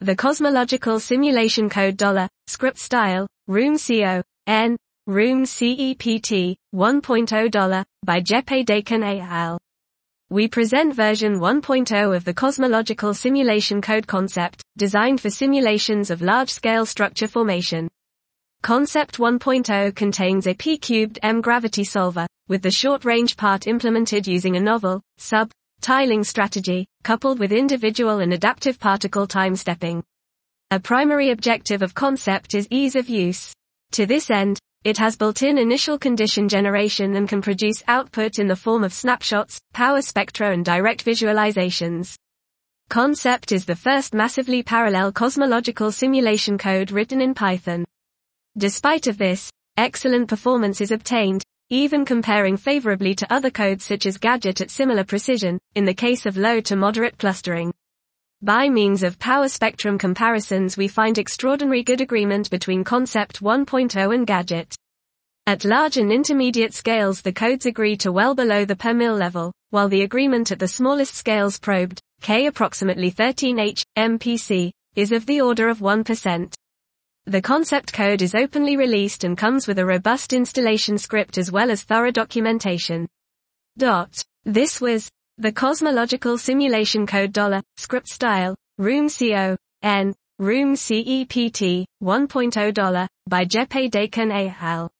The Cosmological Simulation Code Script Style, Room CO, N, Room CEPT, 1.0 by Jeppe Dakin et al. We present version 1.0 of the Cosmological Simulation Code concept, designed for simulations of large-scale structure formation. Concept 1.0 contains a p-cubed M-gravity solver, with the short-range part implemented using a novel, tiling strategy, coupled with individual and adaptive particle time stepping. A primary objective of concept is ease of use. To this end, it has built-in initial condition generation and can produce output in the form of snapshots, power spectra and direct visualizations. Concept is the first massively parallel cosmological simulation code written in Python. Despite of this, excellent performance is obtained, even comparing favorably to other codes such as Gadget at similar precision, in the case of low to moderate clustering. By means of power spectrum comparisons we find extraordinary good agreement between Concept 1.0 and Gadget. At large and intermediate scales the codes agree to well below the per mil level, while the agreement at the smallest scales probed, K approximately 13 h/MPC, is of the order of 1%. The concept code is openly released and comes with a robust installation script as well as thorough documentation. This was the Cosmological Simulation Code Script Style, Room CO, N, Room CEPT, 1.0 by Jeppe Dakin et al.